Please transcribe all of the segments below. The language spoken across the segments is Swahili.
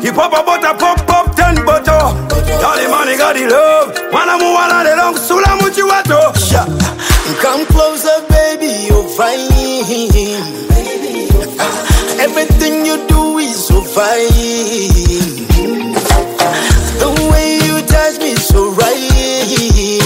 The pop butter pop 10 butter. Tell the money got the love. Wanna move on the long sula muchi wato. Come closer, baby, you're fine. Everything you do is so fine. The way you touch me so right.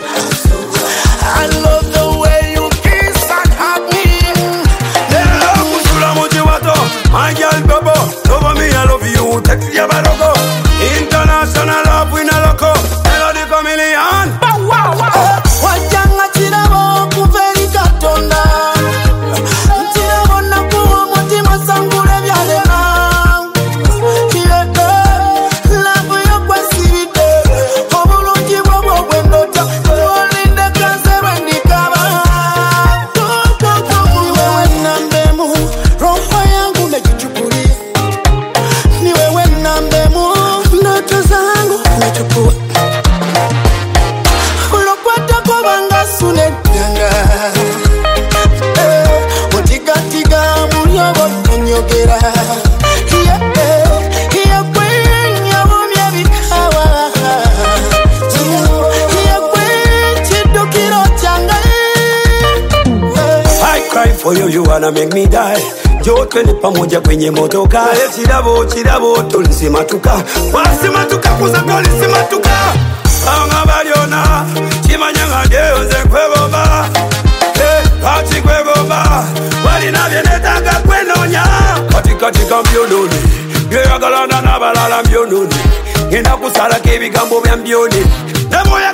I love the way you kiss and hug me. Love sula muchi wato. My girl Bobo, love me, I love you. Text ya barogo. International love we na loco. Melody chameleon. Wajanga chirabo kuveri katonda. Chirabo na kuwa mutima sangure vyalema. Kirete, love yo kwa sivite. Obulungi bwobo bwendota. Olinde kansere ndikaba. Ni wewe nambemu, roho yangu najichukulia. Ni wewe nambemu, ndoto zangu nachukua. Ulokwata kwa banga sunetanga. Mutiga mulyobo nyogera. Hiya kwenya bumya bikawa. Hiya chidukiro changa. I cry for you, you wanna make me die. Jote ni pamoja kwenye motoka. Chirabo tulisimatuka. Wasimatuka kuza tulisimatuka. Anga baliona chimanyanga deoze kweboba. Pachi kweboba. Walina vienetanga kwenonya. Katika mbyononi. Byoyagalana na balala mbyononi. Ngenda kusala kebigambo bya mbyoni. Demo